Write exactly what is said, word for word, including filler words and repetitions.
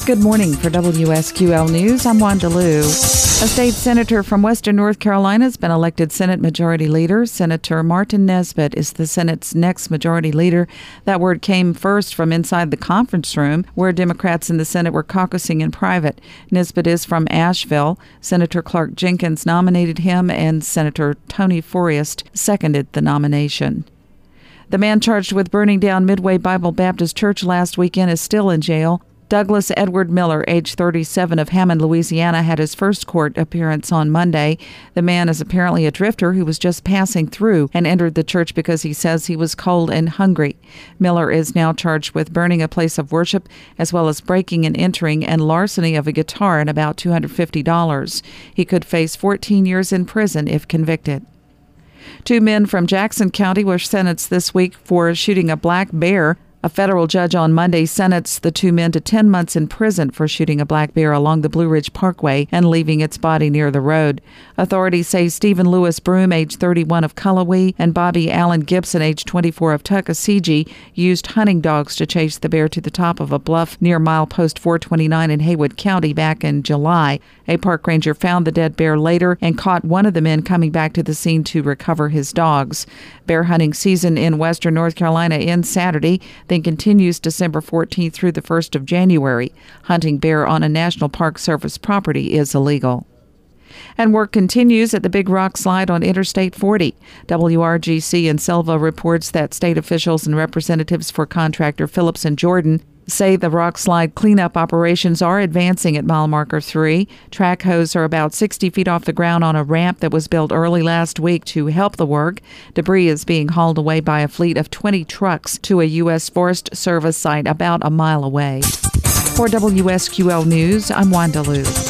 Good morning. For W S Q L News, I'm Wanda Liu. A state senator from western North Carolina has been elected Senate Majority Leader. Senator Martin Nesbitt is the Senate's next Majority Leader. That word came first from inside the conference room, where Democrats in the Senate were caucusing in private. Nesbitt is from Asheville. Senator Clark Jenkins nominated him, and Senator Tony Forrest seconded the nomination. The man charged with burning down Midway Bible Baptist Church last weekend is still in jail. Douglas Edward Miller, age thirty-seven, of Hammond, Louisiana, had his first court appearance on Monday. The man is apparently a drifter who was just passing through and entered the church because he says he was cold and hungry. Miller is now charged with burning a place of worship, as well as breaking and entering and larceny of a guitar and about two hundred fifty dollars. He could face fourteen years in prison if convicted. Two men from Jackson County were sentenced this week for shooting a black bear. A federal judge on Monday sentenced the two men to ten months in prison for shooting a black bear along the Blue Ridge Parkway and leaving its body near the road. Authorities say Stephen Lewis Broom, age thirty-one, of Cullowhee, and Bobby Allen Gibson, age twenty-four, of Tuckasegee, used hunting dogs to chase the bear to the top of a bluff near milepost four twenty-nine in Haywood County back in July. A park ranger found the dead bear later and caught one of the men coming back to the scene to recover his dogs. Bear hunting season in western North Carolina ends Saturday, then continues December fourteenth through the first of January. Hunting bear on a National Park Service property is illegal. And work continues at the Big Rock Slide on Interstate forty. W R G C in Selva reports that state officials and representatives for contractor Phillips and Jordan say the rock slide cleanup operations are advancing at mile marker three. Track hose are about sixty feet off the ground on a ramp that was built early last week to help the work. Debris is being hauled away by a fleet of twenty trucks to a U S Forest Service site about a mile away. For W S Q L News, I'm Wanda Liu.